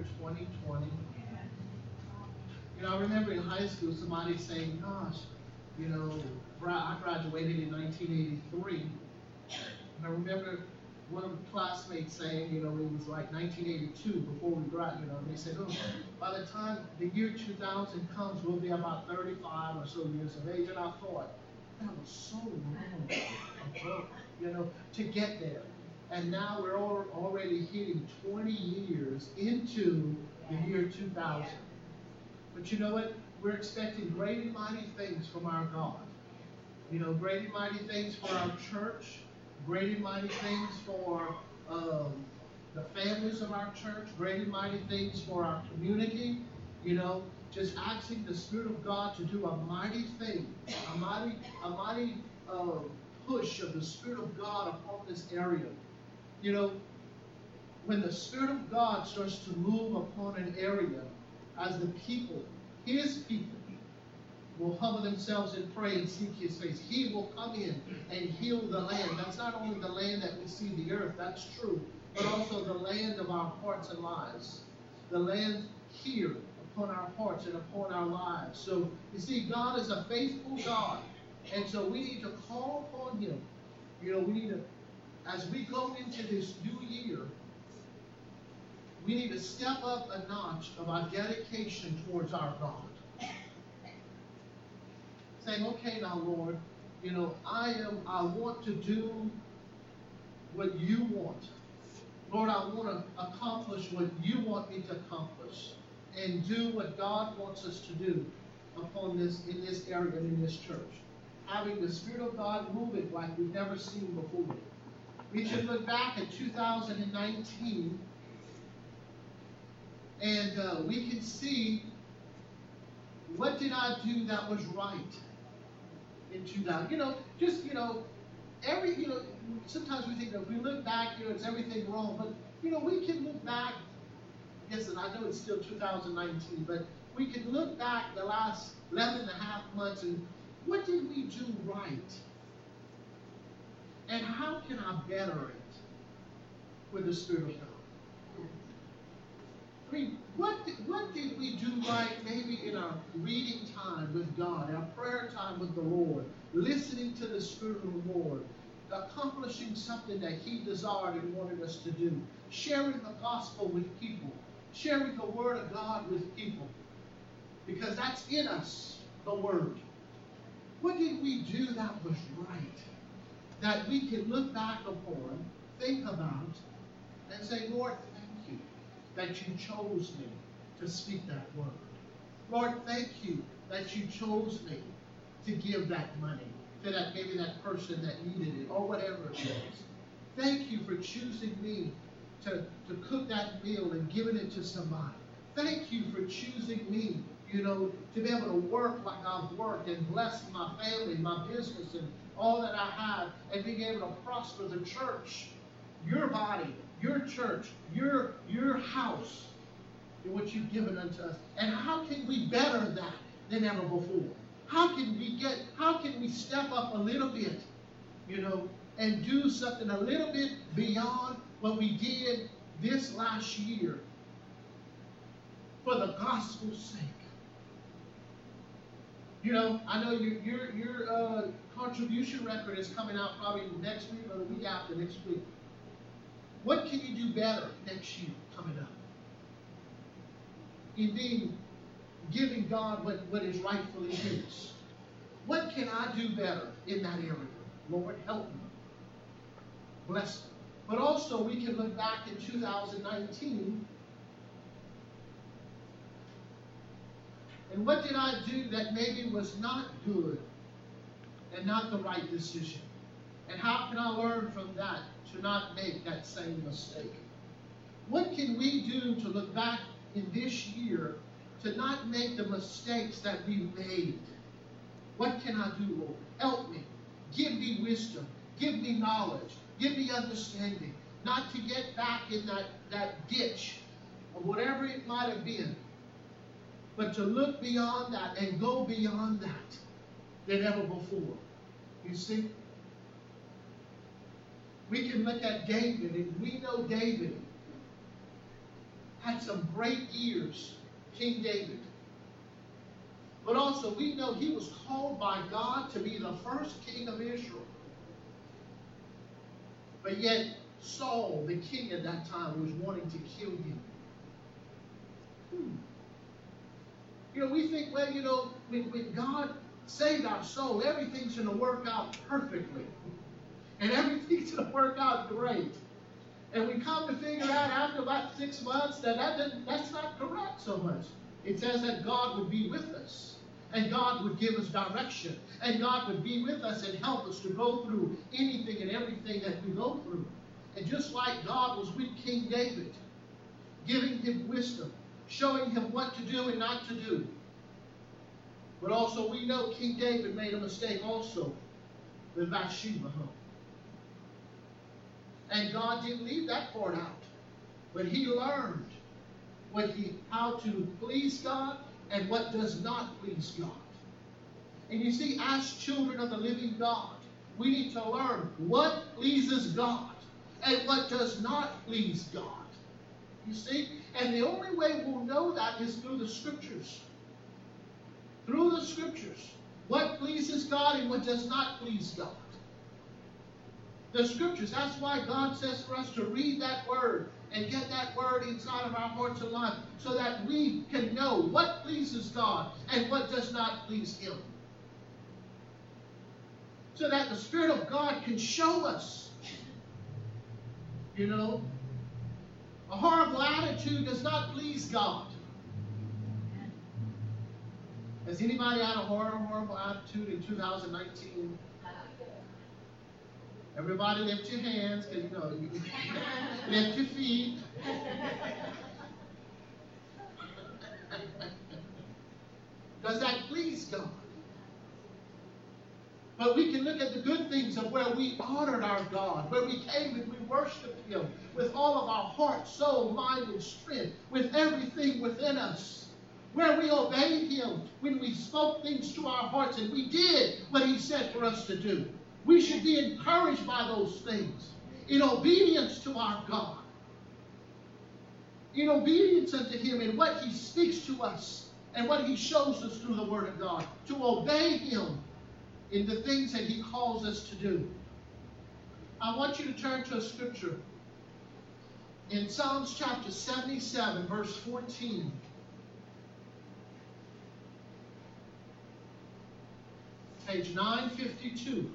2020. I remember in high school somebody saying, gosh, I graduated in 1983. And I remember one of the classmates saying, it was like 1982 before we graduated. They said, oh, by the time the year 2000 comes, we'll be about 35 or so years of age. And I thought, that was so long ago, to get there. And now we're already hitting 20 years into the year 2000. But you know what? We're expecting great and mighty things from our God. Great and mighty things for our church, great and mighty things for the families of our church, great and mighty things for our community. Just asking the Spirit of God to do a mighty thing, a mighty push of the Spirit of God upon this area. When the Spirit of God starts to move upon an area, as the people, His people, will humble themselves and pray and seek His face, He will come in and heal the land. That's not only the land that we see, the earth, that's true, but also the land of our hearts and lives. The land here upon our hearts and upon our lives. So, you see, God is a faithful God. And so we need to call upon Him. We need to, as we go into this new year, we need to step up a notch of our dedication towards our God. Saying, okay now, Lord, I want to do what you want. Lord, I want to accomplish what you want me to accomplish. And do what God wants us to do in this area and in this church. Having the Spirit of God moving like we've never seen before. We should look back at 2019 and we can see, what did I do that was right in 2000? Sometimes we think that if we look back, it's everything wrong. But, we can look back. Yes, and I know it's still 2019, but we can look back the last 11 and a half months and what did we do right? And how can I better it with the Spirit of God? I mean, what did we do right maybe in our reading time with God, our prayer time with the Lord, listening to the Spirit of the Lord, accomplishing something that He desired and wanted us to do, sharing the gospel with people, sharing the Word of God with people, because that's in us, the Word. What did we do that was right, that we can look back upon, think about, and say, Lord, thank you that you chose me to speak that word. Lord, thank you that you chose me to give that money to maybe that person that needed it, or whatever it was. Thank you for choosing me to cook that meal and giving it to somebody. Thank you for choosing me, to be able to work like I've worked and bless my family, my business, and all that I have, and being able to prosper the church, your body, your church, your house, and what you've given unto us. And how can we better that than ever before? How can we step up a little bit, and do something a little bit beyond what we did this last year for the gospel's sake? I know your contribution record is coming out probably next week or the week after next week. What can you do better next year coming up? In giving God what is rightfully His. What can I do better in that area? Lord, help me. Bless me. But also we can look back in 2019. And what did I do that maybe was not good and not the right decision? And how can I learn from that to not make that same mistake? What can we do to look back in this year to not make the mistakes that we made? What can I do, Lord? Help me. Give me wisdom. Give me knowledge. Give me understanding. Not to get back in that ditch of whatever it might have been, but to look beyond that and go beyond that than ever before. You see? We can look at David, and we know David had some great years, King David. But also we know he was called by God to be the first king of Israel. But yet Saul, the king at that time, was wanting to kill him. We think, well, when God saved our soul, everything's going to work out perfectly. And everything's going to work out great. And we come to figure out after about 6 months that's not correct so much. It says that God would be with us. And God would give us direction. And God would be with us and help us to go through anything and everything that we go through. And just like God was with King David, giving him wisdom, showing him what to do and not to do. But also we know King David made a mistake also with Bathsheba. And God didn't leave that part out. But he learned how to please God and what does not please God. And you see, as children of the living God, we need to learn what pleases God and what does not please God. You see? And the only way we'll know that is through the Scriptures. Through the Scriptures. What pleases God and what does not please God. The Scriptures. That's why God says for us to read that Word and get that Word inside of our hearts and lives so that we can know what pleases God and what does not please Him. So that the Spirit of God can show us. A horrible attitude does not please God. Has anybody had a horrible attitude in 2019? Everybody lift your hands, because you lift your feet. Does that please God? But we can look at the good things of where we honored our God, where we came and we worshiped Him with all of our heart, soul, mind, and strength, with everything within us. Where we obeyed Him when we spoke things to our hearts and we did what He said for us to do. We should be encouraged by those things in obedience to our God. In obedience unto Him and what He speaks to us and what He shows us through the Word of God. To obey Him in the things that He calls us to do. I want you to turn to a scripture in Psalms chapter 77, verse 14. Page 952.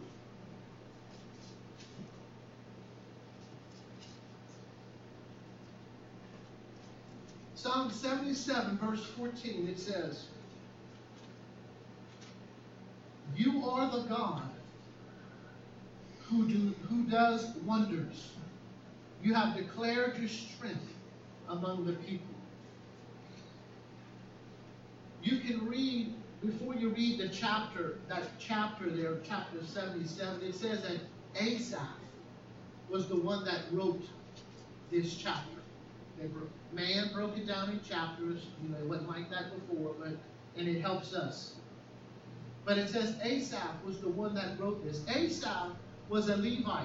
Psalm 77, verse 14, it says, "You are the God who does wonders. You have declared your strength among the people." You can read, before you read that chapter there, chapter 77, it says that Asaph was the one that wrote this chapter. Man broke it down in chapters. It wasn't like that before, and it helps us. But it says Asaph was the one that wrote this. Asaph was a Levite.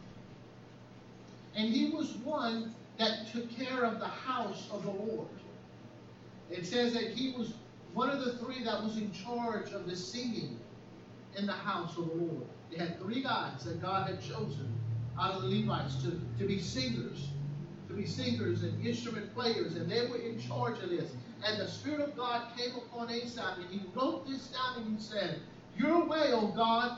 And he was one that took care of the house of the Lord. It says that he was one of the three that was in charge of the singing in the house of the Lord. They had three guys that God had chosen out of the Levites to be singers. To be singers and instrument players. And they were in charge of this. And the Spirit of God came upon Asaph, and he wrote this down, and he said, "Your way, O God,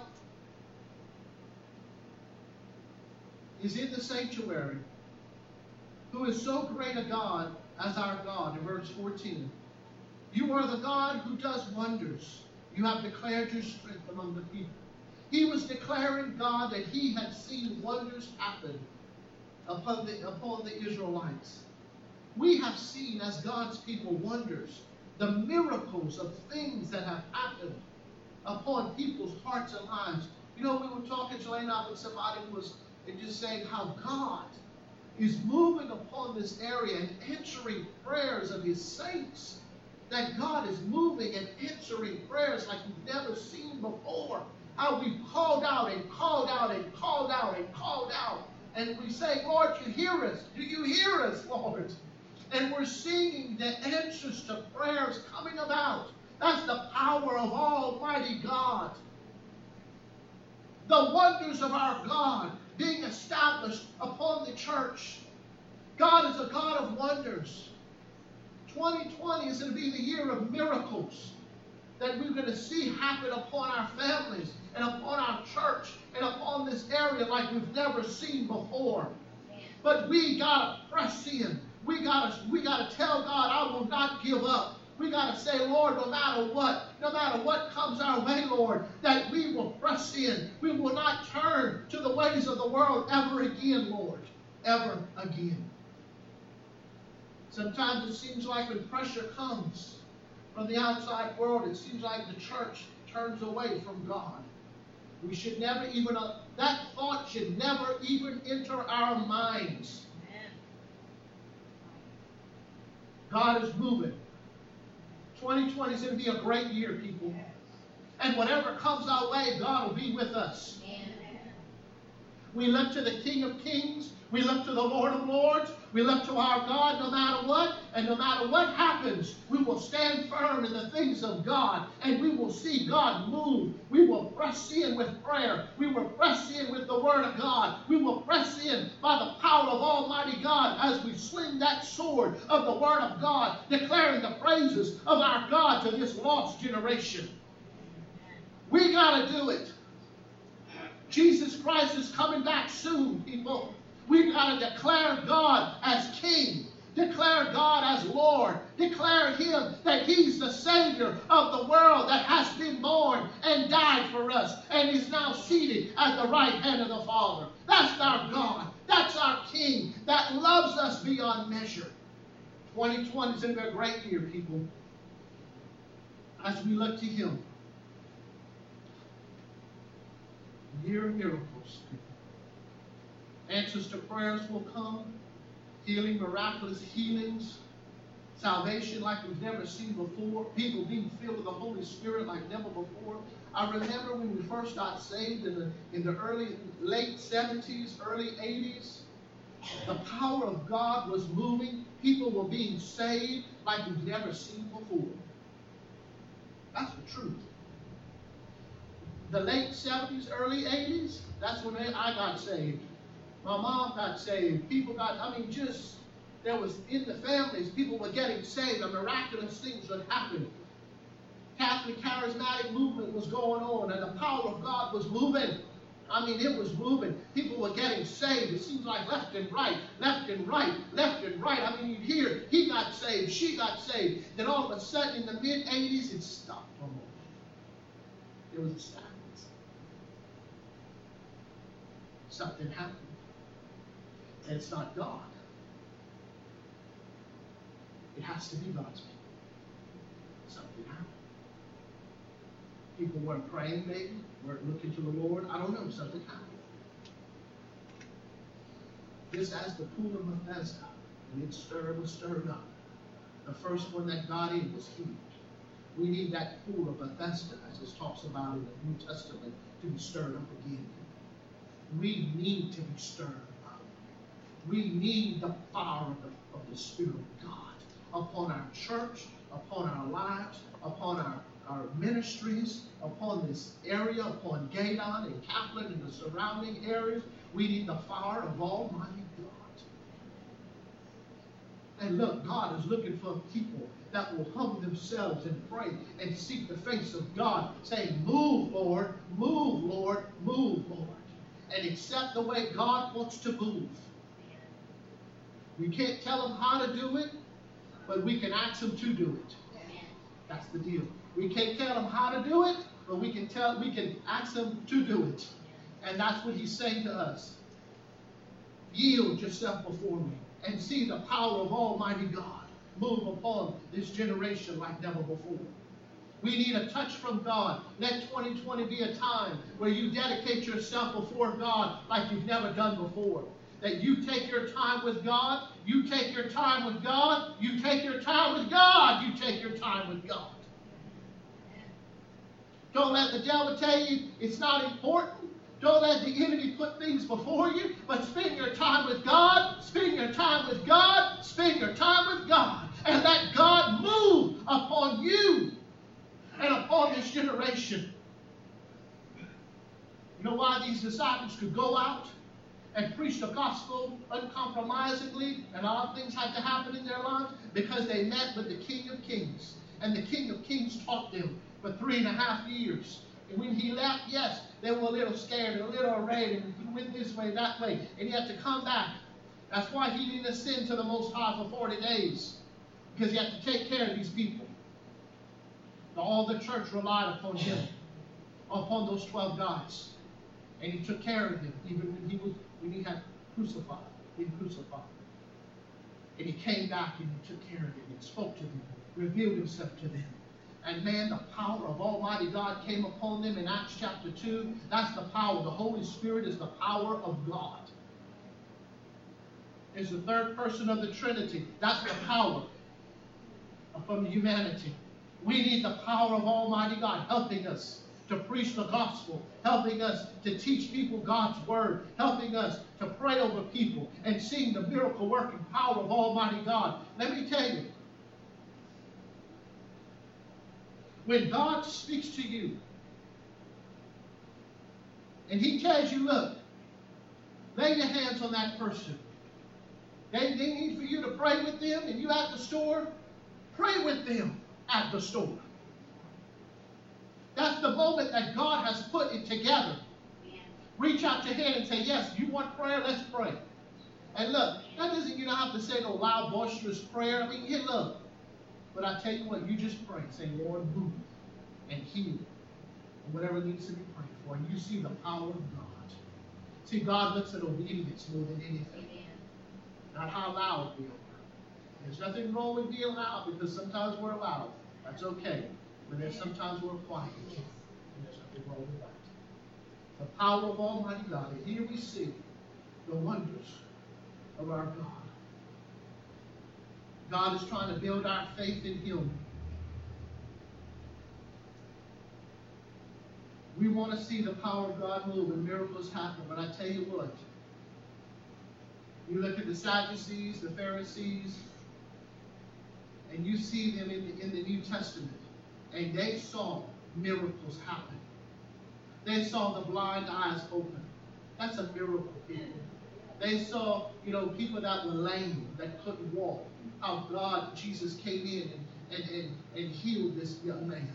is in the sanctuary, who is so great a God as our God." In verse 14, "You are the God who does wonders. You have declared your strength among the people." He was declaring God that he had seen wonders happen upon the Israelites. We have seen, as God's people, wonders, the miracles of things that have happened upon people's hearts and lives. We were talking to Elena with somebody who was just saying how God is moving upon this area and answering prayers of His saints. That God is moving and answering prayers like we've never seen before. How we've called out and called out and called out and called out. And we say, "Lord, you hear us. Do you hear us, Lord?" And we're seeing the answers to prayers coming about. That's the power of Almighty God. The wonders of our God being established upon the church. God is a God of wonders. 2020 is going to be the year of miracles that we're going to see happen upon our families and upon our church and upon this area like we've never seen before. But we got to press in. We got to tell God, I will not give up. We got to say, Lord, no matter what comes our way, Lord, that we will press in. We will not turn to the ways of the world ever again, Lord, ever again. Sometimes it seems like when pressure comes from the outside world, it seems like the church turns away from God. We should never even, that thought should never even enter our minds. God is moving. 2020 is going to be a great year, people. And whatever comes our way, God will be with us. We look to the King of Kings. We look to the Lord of Lords. We look to our God no matter what. And no matter what happens, we will stand firm in the things of God. And we will see God move. We will press in with prayer. We will press in with the Word of God. We will press in by the power of Almighty God as we swing that sword of the Word of God, declaring the praises of our God to this lost generation. We got to do it. Jesus Christ is coming back soon, people. We've got to declare God as King. Declare God as Lord. Declare Him that He's the Savior of the world that has been born and died for us and is now seated at the right hand of the Father. That's our God. That's our King that loves us beyond measure. 2020 is going to be a great year, people, as we look to Him. Year of miracles. Answers to prayers will come. Healing, miraculous healings. Salvation like we've never seen before. People being filled with the Holy Spirit like never before. I remember when we first got saved in the late 70s, early 80s. The power of God was moving. People were being saved like we've never seen before. That's the truth. The late 70s, early 80s, that's when I got saved. My mom got saved. People got, there was in the families, people were getting saved and miraculous things would happen. Catholic charismatic movement was going on and the power of God was moving. It was moving. People were getting saved. It seems like left and right, left and right, left and right. You'd hear, he got saved, she got saved. Then all of a sudden in the mid-80s, it stopped almost. There was a silence. Something happened. And it's not God. It has to be God's people. Something happened. People weren't praying, maybe, weren't looking to the Lord. I don't know. Something happened. Just as the pool of Bethesda, when it was stirred up. The first one that got in was healed. We need that pool of Bethesda, as it talks about in the New Testament, to be stirred up again. We need to be stirred up. We need the power of the Spirit of God upon our church, upon our lives, upon our ministries, upon this area, upon Gaydon and Kaplan and the surrounding areas. We need the power of Almighty God. And look, God is looking for people that will humble themselves and pray and seek the face of God, saying, move, Lord, move, Lord, move, Lord. And accept the way God wants to move. We can't tell Him how to do it, but we can ask Him to do it. That's the deal. We can't tell Him how to do it, but we can ask Him to do it. And that's what He's saying to us. Yield yourself before me and see the power of Almighty God move upon this generation like never before. We need a touch from God. Let 2020 be a time where you dedicate yourself before God like you've never done before. That you take your time with God, you take your time with God, you take your time with God, you take your time with God. Don't let the devil tell you it's not important. Don't let the enemy put things before you, but spend your time with God, spend your time with God, spend your time with God, and let God move upon you and upon this generation. You know why these disciples could go out and preach the gospel uncompromisingly, and all things had to happen in their lives? Because they met with the King of Kings. And the King of Kings taught them for 3.5 years. And when he left, yes, they were a little scared and a little afraid, and he went this way, that way, and he had to come back. That's why he didn't ascend to the Most High for 40 days, because he had to take care of these people. All the church relied upon him, upon those 12 guys, and he took care of them, even when he had crucified, been crucified. And he came back and he took care of them and spoke to them, revealed himself to them. And man, the power of Almighty God came upon them in Acts chapter 2. That's the power. The Holy Spirit is the power of God. It's the third person of the Trinity. That's the power from humanity. We need the power of Almighty God helping us to preach the gospel, helping us to teach people God's word, helping us to pray over people and seeing the miracle working power of Almighty God. Let me tell you, when God speaks to you and he tells you, look, lay your hands on that person. They need for you to pray with them, and you at the store, pray with them at the store. That's the moment that God has put it together. Reach out your hand and say, yes, you want prayer? Let's pray. And look, that doesn't, you don't have to say no loud, boisterous prayer. I mean, hey, look. But I tell you what, you just pray. Say, Lord, move and heal. And whatever needs to be prayed for. And you see the power of God. See, God looks at obedience more than anything. Amen. Not how loud we are. There's nothing wrong with being loud, because sometimes we're loud. That's okay. But then sometimes we're quiet. And there's nothing wrong with that. The power of Almighty God. And here we see the wonders of our God. God is trying to build our faith in him. We want to see the power of God move and miracles happen. But I tell you what, you look at the Sadducees, the Pharisees, and you see them in the New Testament, and they saw miracles happen. They saw the blind eyes open. That's a miracle, people. They saw, people that were lame, that couldn't walk. How God, Jesus came in and healed this young man.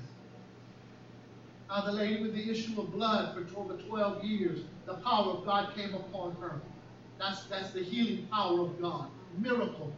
How the lady with the issue of blood for over 12 years, the power of God came upon her. That's the healing power of God. Miracles.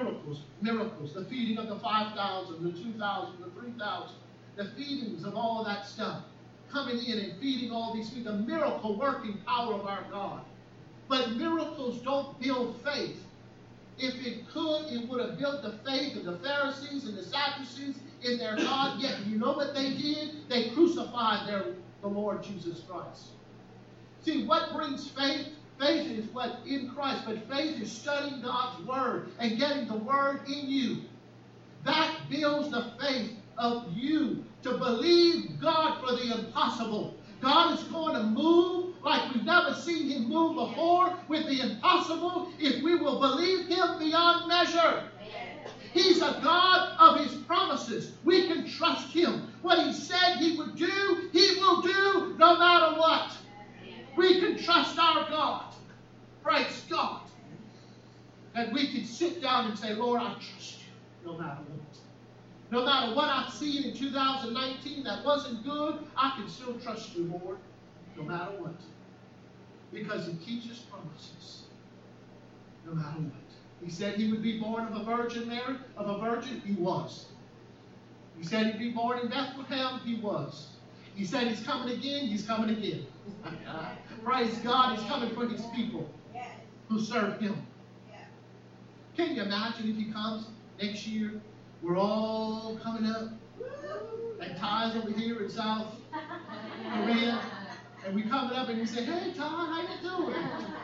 The feeding of the 5,000, the 2,000, the 3,000. The feedings of all of that stuff. Coming in and feeding all these people. The miracle working power of our God. But miracles don't build faith. If it could, it would have built the faith of the Pharisees and the Sadducees in their God. Yet, you know what they did? They crucified the Lord Jesus Christ. See, what brings faith? Faith is what in Christ, but faith is studying God's word and getting the word in you. That builds the faith of you to believe God for the impossible. God is going to move like we've never seen him move before with the impossible if we will believe him beyond measure. He's a God of his promises. We can trust him. What he said he would do, he will do no matter what. We can trust our God. Praise God. And we can sit down and say, Lord, I trust you no matter what. No matter what I've seen in 2019 that wasn't good, I can still trust you, Lord, no matter what. Because he keeps his promises, no matter what. He said he would be born of a virgin, Mary, of a virgin. He was. He said he'd be born in Bethlehem. He was. He said he's coming again. He's coming again. Praise God. He's coming for his people who serve him. Can you imagine if he comes next year? We're all coming up. And Ty's over here in South Korea. And we coming up and we say, hey, Ty, how you doing?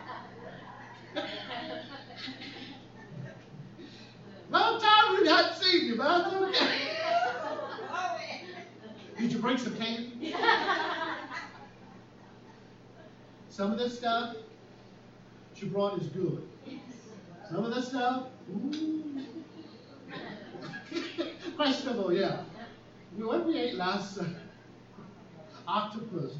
Long time we hadn't seen you, but that's okay. Did you bring some candy? Some of the stuff she brought is good. Some of the stuff, ooh. Questionable, yeah. What we ate last octopus,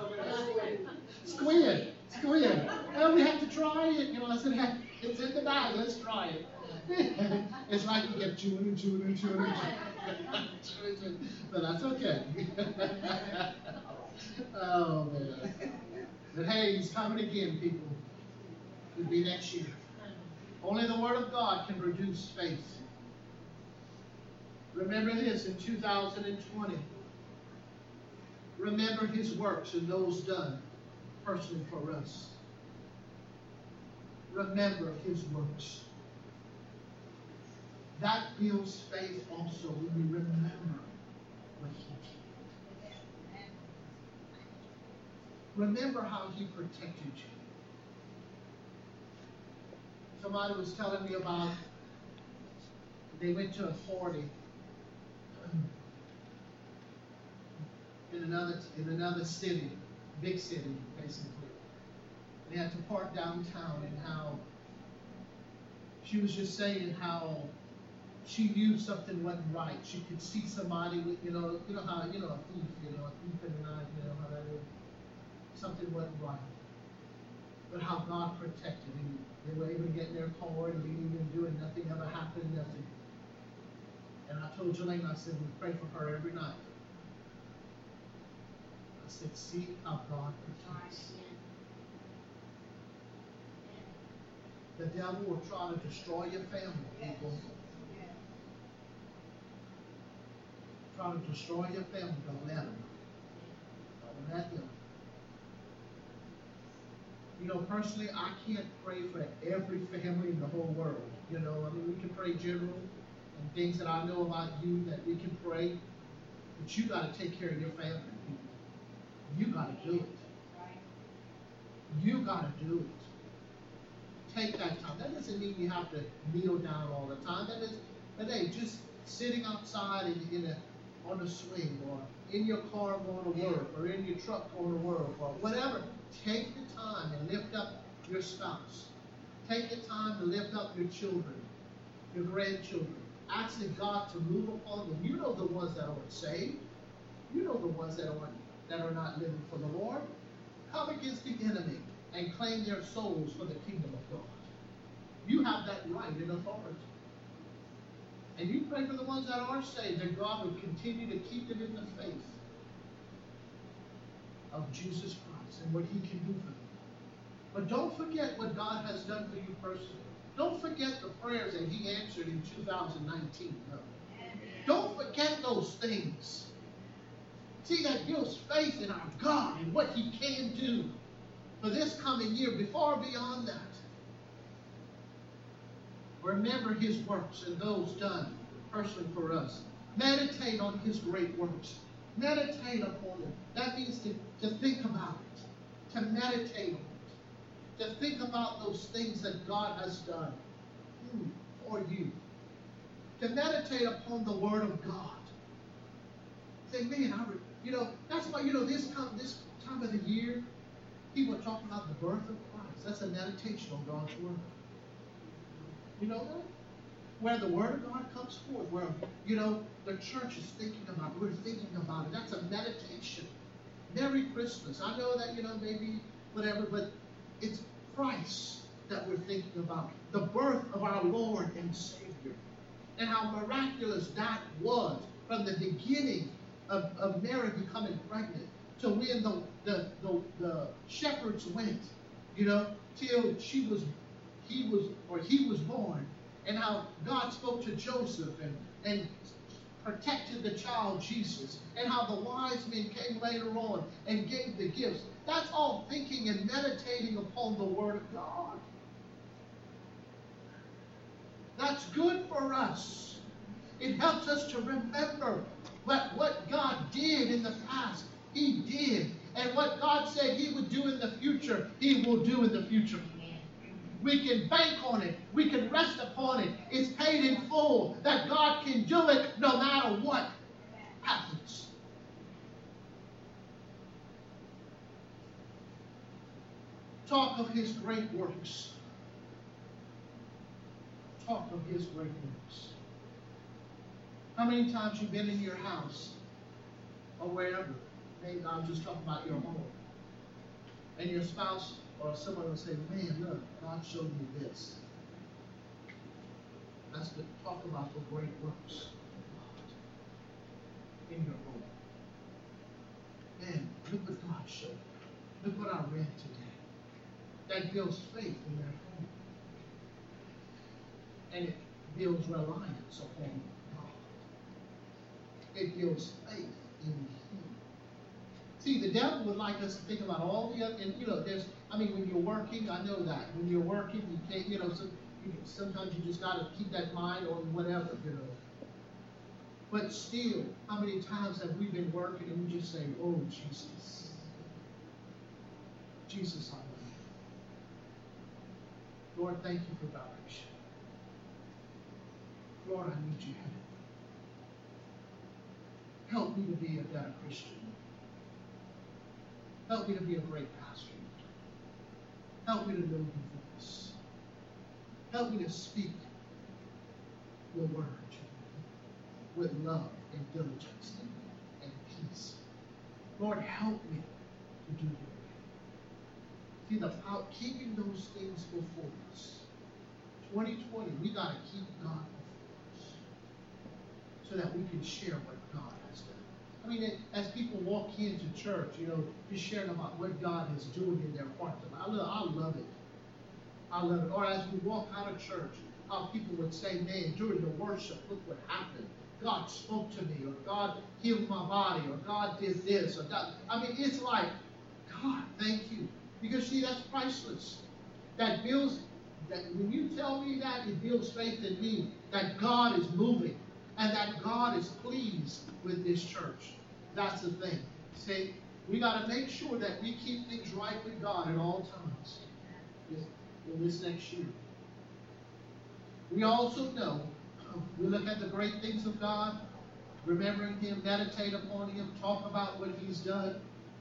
squid. Well, we have to try it. You know, I said, hey, it's in the bag. Let's try it. It's like you get chewing. But that's okay. Oh, man. But hey, he's coming again, people. It'll be next year. Only the Word of God can produce faith. Remember this in 2020. Remember His works and those done personally for us. Remember His works. That builds faith also when we remember what He did. Remember how He protected you. Somebody was telling me about, they went to a party in another city, big city, basically. They had to park downtown, and how she was just saying how she knew something wasn't right. She could see somebody with, you know how, a thief, a thief in the night, how that is. Something wasn't right. But how God protected him. They were able to get in their car and leave and do it. Nothing ever happened, nothing. And I told Jelaine, I said, we pray for her every night. I said, see how God protects. The devil will try to destroy your family, people. Try to destroy your family. Don't let him. Don't let him. Personally, I can't pray for every family in the whole world. We can pray general and things that I know about you that we can pray. But you got to take care of your family, people. You got to do it. You got to do it. Take that time. That doesn't mean you have to kneel down all the time. But hey, just sitting outside on a swing, or in your car going to work, or in your truck going to work, or whatever. Take the time and lift up your spouse. Take the time to lift up your children, your grandchildren. Asking God to move upon them. You know the ones that aren't saved. You know the ones that are not living for the Lord. Come against the enemy and claim their souls for the kingdom of God. You have that right and authority. And you pray for the ones that are saved, that God would continue to keep them in the faith of Jesus Christ and what He can do for them. But don't forget what God has done for you personally. Don't forget the prayers that He answered in 2019. No. Don't forget those things. See, that builds faith in our God and what He can do for this coming year, before or beyond that. Remember His works and those done personally for us. Meditate on His great works. Meditate upon them. That means to think about it. To meditate on it. To think about those things that God has done for you. To meditate upon the Word of God. Say, man, that's why, this time of the year, people are talking about the birth of Christ. That's a meditation on God's Word. You know that? Where the Word of God comes forth, where, the church is thinking about it. We're thinking about it. That's a meditation. Merry Christmas. I know that, maybe whatever, but it's Christ that we're thinking about. The birth of our Lord and Savior. And how miraculous that was from the beginning of Mary becoming pregnant to when the shepherds went, till he was born. And how God spoke to Joseph and protected the child Jesus. And how the wise men came later on and gave the gifts. That's all thinking and meditating upon the Word of God. That's good for us. It helps us to remember what God did in the past. He did. And what God said He would do in the future, He will do in the future. We can bank on it. We can rest upon it. It's paid in full. That God can do it no matter what happens. Talk of his great works. Talk of his great works. How many times you've been in your house or wherever? Maybe I'm just talking about your home. And your spouse or someone will say, man, look, God showed me this. That's to talk about the great works of God in your home. Man, look what God showed me. Look what I read today. That builds faith in their home. And it builds reliance upon God. It builds faith in Him. See, the devil would like us to think about all the other, and when you're working, I know that. When you're working, you can't, sometimes you just got to keep that mind on whatever, But still, how many times have we been working and we just say, oh, Jesus. Jesus, I love you. Lord, thank you for direction. Lord, I need you help. Help me to be a better Christian. Help me to be a great pastor. Help me to know your voice. Help me to speak your word with love and diligence and peace. Lord, help me to do your will. See, about keeping those things before us. 2020, we got to keep God before us so that we can share what God has done. I mean, as people walk into church, just sharing about what God is doing in their hearts. I love it. I love it. Or as we walk out of church, how people would say, man, during the worship, look what happened. God spoke to me, or God healed my body, or God did this, or God. I mean, it's like, God, thank you. Because, see, that's priceless. That builds, that when you tell me that, it builds faith in me that God is moving and that God is pleased with this church. That's the thing. See, we got to make sure that we keep things right with God at all times in this next year. We also know, we look at the great things of God, remembering Him, meditate upon Him, talk about what He's done.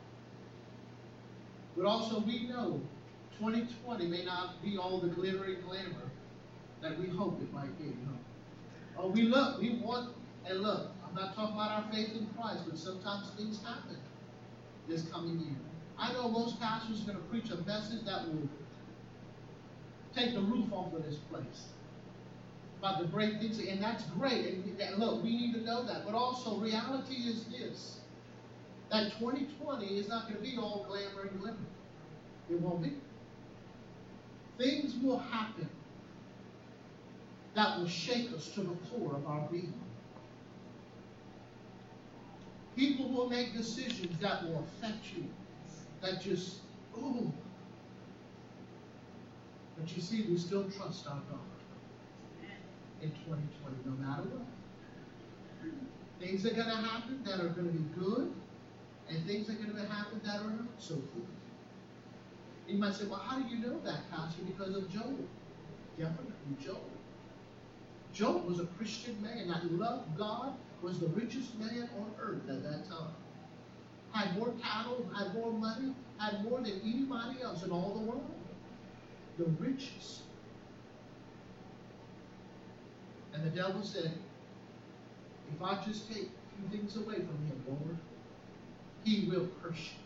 But also we know 2020 may not be all the glitter and glamour that we hope it might be. Oh, we want, and look, I'm not talking about our faith in Christ, but sometimes things happen this coming year. I know most pastors are going to preach a message that will take the roof off of this place about the great things, and that's great. And look, we need to know that. But also, reality is this, that 2020 is not going to be all glamour and glimmer. It won't be. Things will happen that will shake us to the core of our being. People will make decisions that will affect you, that just, ooh. But you see, we still trust our God in 2020, no matter what. Things are going to happen that are going to be good, and things are going to happen that are not so good. You might say, well, how do you know that, Pastor? Because of Job. Definitely Job. Job was a Christian man that loved God, was the richest man on earth at that time. Had more cattle, had more money, had more than anybody else in all the world. The richest. And the devil said, if I just take a few things away from him, Lord, he will curse you.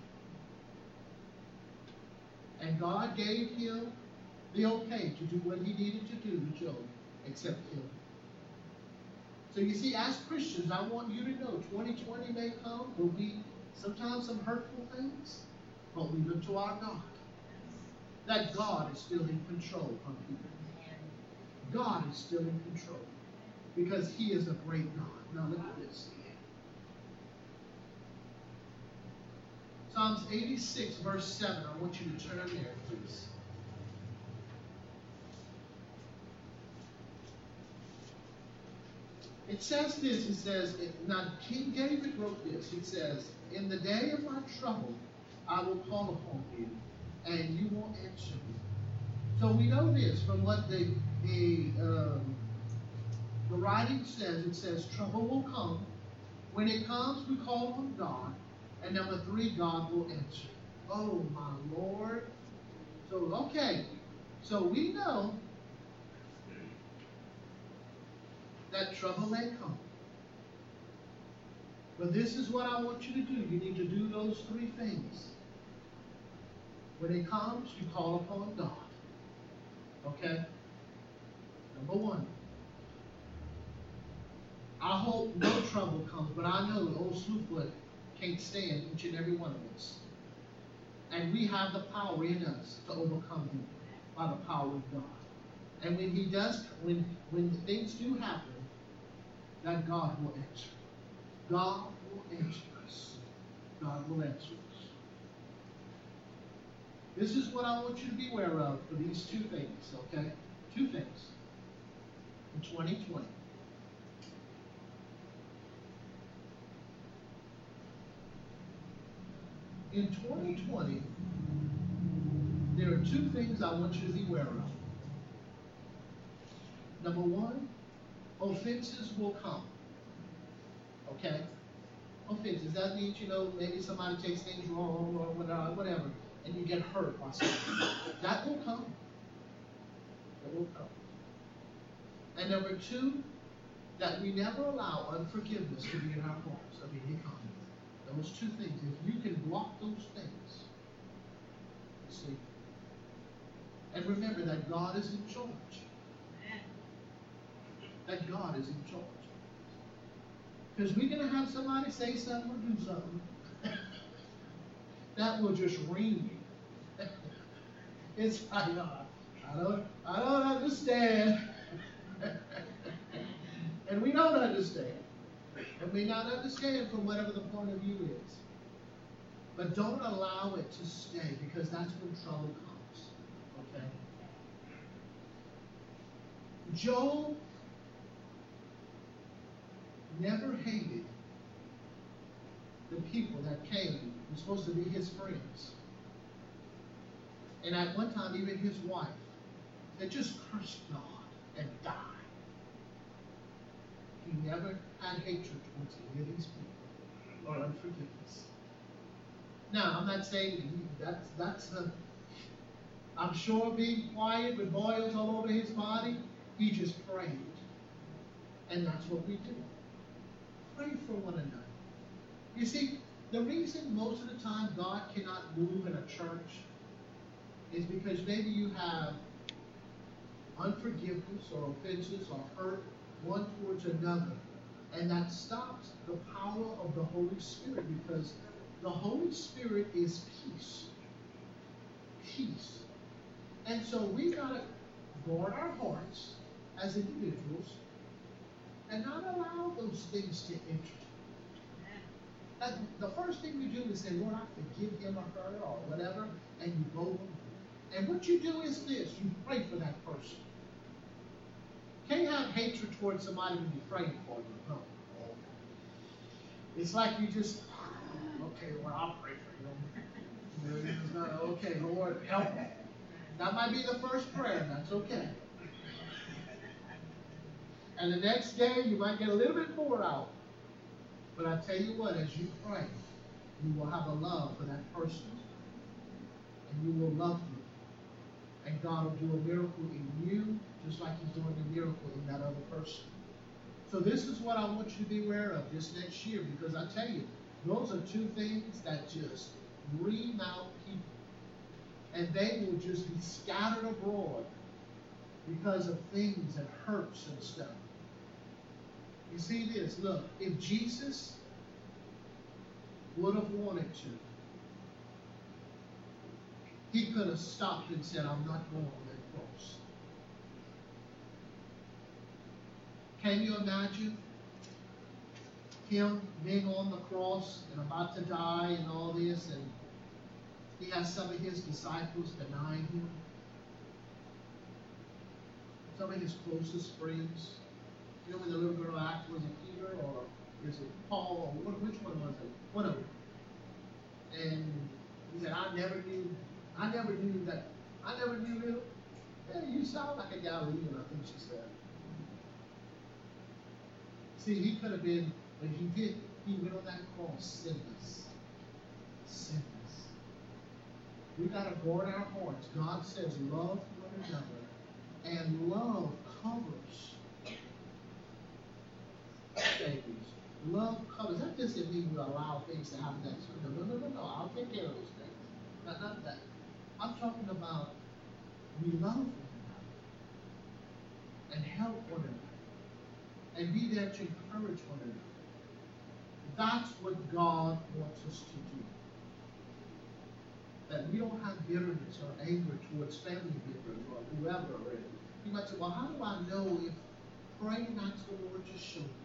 And God gave him the okay to do what he needed to do to Job, except kill him. So you see, as Christians, I want you to know 2020 may come, will be sometimes some hurtful things, but we look to our God. That God is still in control of people. God is still in control because He is a great God. Now look at this. Psalms 86, verse 7. I want you to turn there, please. It says this, it says, now King David wrote this, it says, in the day of my trouble, I will call upon you, and you will answer me. So we know this from what the writing says. It says, trouble will come. When it comes, we call on God. And number 3, God will answer. Oh, my Lord. So, okay. So we know that trouble may come. But this is what I want you to do. You need to do those three things. When it comes, you call upon God. Okay? Number one. I hope no trouble comes, but I know that old Slewfoot can't stand each and every one of us. And we have the power in us to overcome him by the power of God. And when he does, when things do happen, that God will answer. God will answer us. God will answer us. This is what I want you to be aware of for these two things, okay? Two things. In 2020. In 2020, there are two things I want you to be aware of. Number one, offenses will come. Okay? Offenses. That means, maybe somebody takes things wrong or whatever, and you get hurt by something. That will come. That will come. And number two, that we never allow unforgiveness to be in our hearts of any kind. Those two things. If you can block those things, see. And remember that God is in charge. That God is in charge. Because we're going to have somebody say something or do something that will just ring you. It's like, I don't understand. And we don't understand. And we not understand from whatever the point of view is. But don't allow it to stay, because that's when trouble comes. Okay? Job never hated the people that came, were supposed to be his friends. And at one time, even his wife, that just cursed God and died. He never had hatred towards any of these people or unforgiveness. Now, I'm not saying I'm sure being quiet with boils all over his body, he just prayed. And that's what we do. Pray for one another. You see, the reason most of the time God cannot move in a church is because maybe you have unforgiveness or offenses or hurt one towards another. And that stops the power of the Holy Spirit, because the Holy Spirit is peace. Peace. And so we got to guard our hearts as individuals and not allow those things to enter. And the first thing we do is say, Lord, I forgive him or her or whatever, and you go on. And what you do is this: you pray for that person. Can't have hatred towards somebody when you're praying for them. No. It's like you just, okay, Lord, I'll pray for you. It's not, okay, Lord, help me. That might be the first prayer. That's okay. And the next day, you might get a little bit more out. But I tell you what, as you pray, you will have a love for that person. And you will love them. And God will do a miracle in you, just like he's doing a miracle in that other person. So this is what I want you to be aware of this next year, because I tell you, those are two things that just ream out people. And they will just be scattered abroad because of things and hurts and stuff. You see this, look, if Jesus would have wanted to, he could have stopped and said, I'm not going on that cross. Can you imagine him being on the cross and about to die and all this, and he has some of his disciples denying him? Some of his closest friends. You know when the little girl asked, was it Peter or is it Paul? Or which one was it? One of them. And he said, I never knew him. Hey, you sound like a Galilean, I think she said. See, he could have been, but he did. He went on that cross sinless. Sinless. We got to guard our hearts. God says love one another, and love covers babies. Love covers. That doesn't mean you allow things to happen next to you. No. I'll take care of those things. Not that. I'm talking about we love one another and help one another and be there to encourage one another. That's what God wants us to do. That we don't have bitterness or anger towards family members or whoever. You might say, well, how do I know if praying and ask the Lord to show me?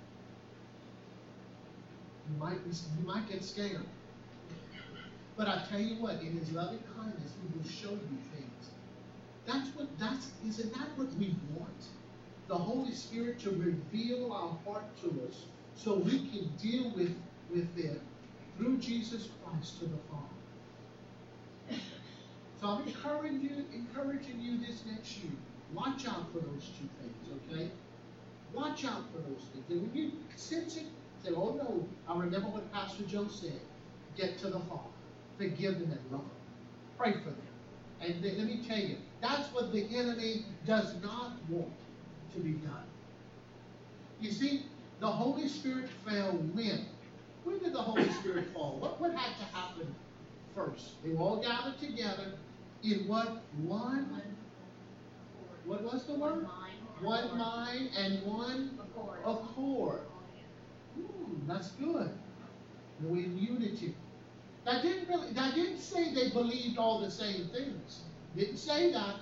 You might get scared. But I tell you what, in His loving kindness, He will show you things. Isn't that what we want? The Holy Spirit to reveal our heart to us so we can deal with it through Jesus Christ to the Father. So I'm encouraging you this next year. Watch out for those two things, okay? Watch out for those things. And when you sense it, say, oh no, I remember what Pastor Joe said. Get to the Father. Forgive them and love them. Pray for them. And let me tell you, that's what the enemy does not want to be done. You see, the Holy Spirit fell when? When did the Holy Spirit fall? What had to happen first? They all gathered together in what? What was the word? One mind and one accord. That's good. We're in unity. That didn't say they believed all the same things. Didn't say that.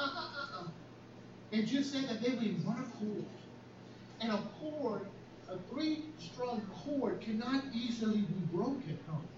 It just said that they were in one accord. And a cord, a three-strung cord, cannot easily be broken.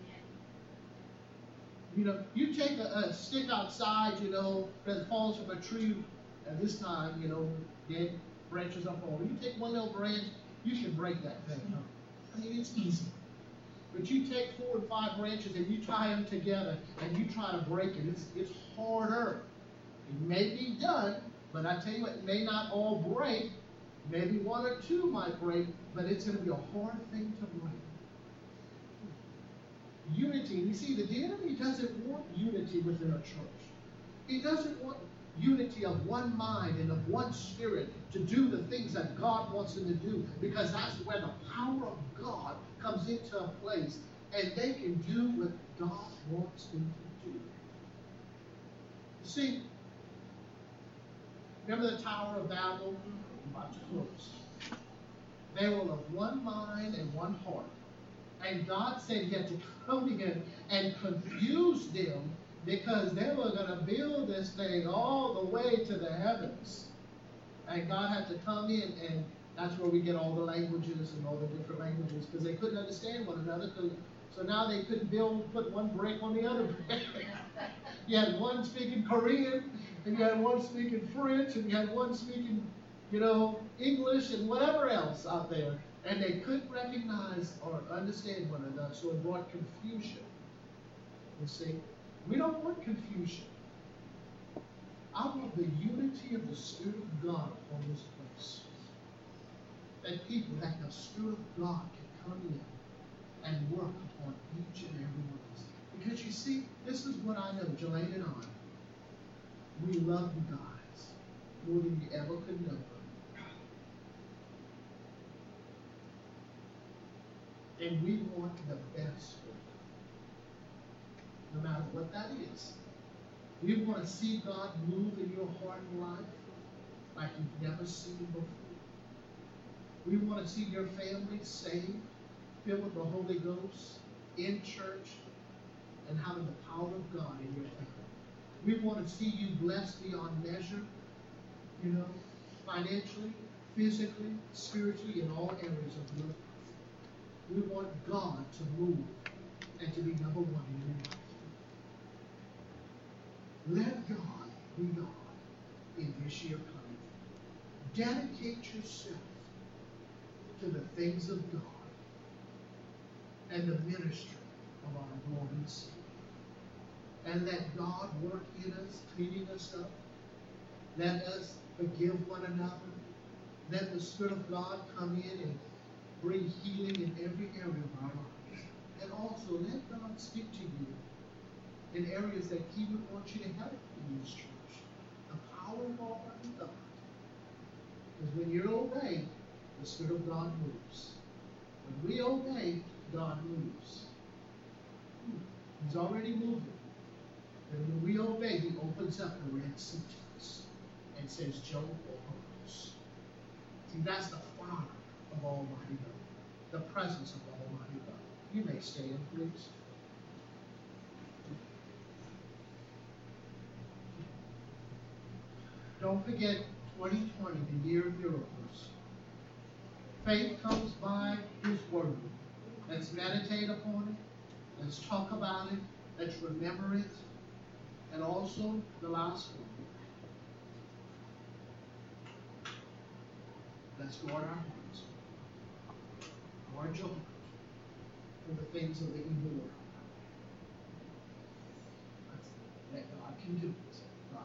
You know, you take a stick outside, that falls from a tree at this time, dead branches are falling. You take one little branch, you can break that thing. I mean, it's easy. But you take 4 and 5 branches and you tie them together and you try to break it. It's harder. It may be done, but I tell you what, it may not all break. Maybe 1 or 2 might break, but it's going to be a hard thing to break. Unity. You see, the enemy doesn't want unity within a church. He doesn't want unity of one mind and of one spirit to do the things that God wants them to do, because that's where the power of God comes into a place and they can do what God wants them to do. You see, remember the Tower of Babel? I'm about to close. They were of one mind and one heart. And God said He had to come in and confuse them because they were going to build this thing all the way to the heavens. And God had to come in, and that's where we get all the languages and all the different languages, because they couldn't understand one another. So now they couldn't put one brick on the other brick. You had one speaking Korean, and you had one speaking French, and you had one speaking, English and whatever else out there. And they couldn't recognize or understand one another, so it brought confusion. You see, we don't want confusion. I want the unity of the Spirit of God upon this place. That people, that the Spirit of God can come in and work upon each and every one of us. Because you see, this is what I know, Jelaine and I. We love you guys more than you ever could know. And we want the best for you, no matter what that is. We want to see God move in your heart and life like you've never seen before. We want to see your family saved, filled with the Holy Ghost, in church, and having the power of God in your family. We want to see you blessed beyond measure, financially, physically, spiritually, in all areas of your life. We want God to move and to be number one in your life. Let God be God in this year coming. Dedicate yourself to the things of God and the ministry of our Lord and Savior. And let God work in us, cleaning us up. Let us forgive one another. Let the Spirit of God come in and bring healing in every area of our lives. And also let God speak to you in areas that He would want you to help in this church. The power of Almighty God. Because when you obey, the Spirit of God moves. When we obey, God moves. He's already moving. And when we obey, He opens up the Red Sea to us and says, Job overrules. See, that's the Father of Almighty God. The presence of Almighty God. You may stand, please. Don't forget 2020, the year of miracles. Faith comes by His Word. Let's meditate upon it. Let's talk about it. Let's remember it. And also the last one. Let's guard our hearts. Guard your heart from the things of the evil world. That God can do it. God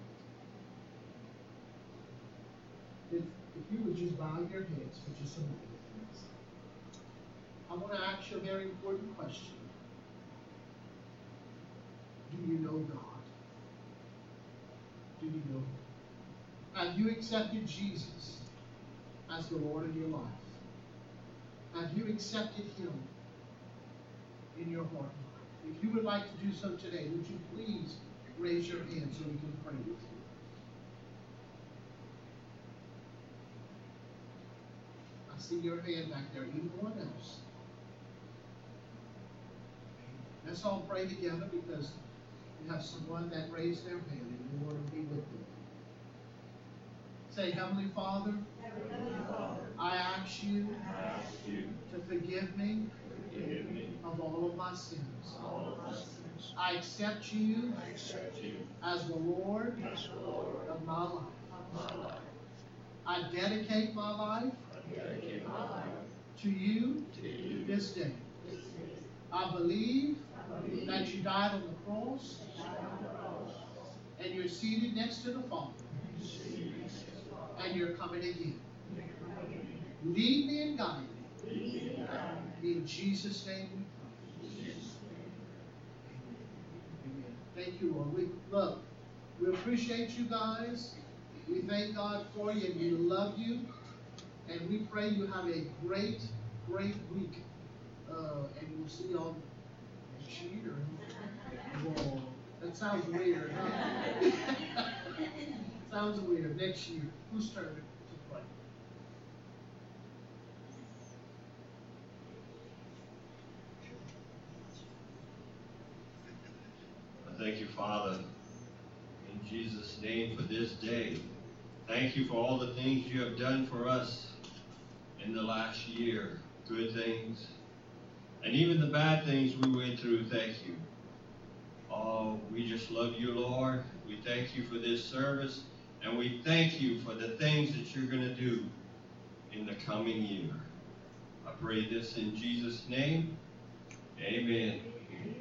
can do it. If you would just bow your heads for just a moment. I want to ask you a very important question. Do you know God? Do you know Him? Have you accepted Jesus as the Lord of your life? Have you accepted Him in your heart? If you would like to do so today, would you please raise your hand so we can pray with you? I see your hand back there. Anyone else? Let's all pray together because we have someone that raised their hand and the Lord will be with them. Say, Heavenly Father, I ask you to forgive me of all of my sins. I accept you as the Lord of my life. I dedicate my life to you this day. I believe that you died on the cross and you're seated next to the Father and you're coming again. Lead me and guide me. In Jesus' name we pray. Amen. Thank you, Lord. We appreciate you guys. We thank God for you and we love you. And we pray you have a great, great week. And we'll see y'all next year. Whoa, that sounds weird, huh? Sounds weird. Next year. Whose turn to pray? Thank you, Father, in Jesus' name for this day. Thank you for all the things you have done for us in the last year. Good things. And even the bad things we went through, thank you. Oh, we just love you, Lord. We thank you for this service. And we thank you for the things that you're going to do in the coming year. I pray this in Jesus' name. Amen.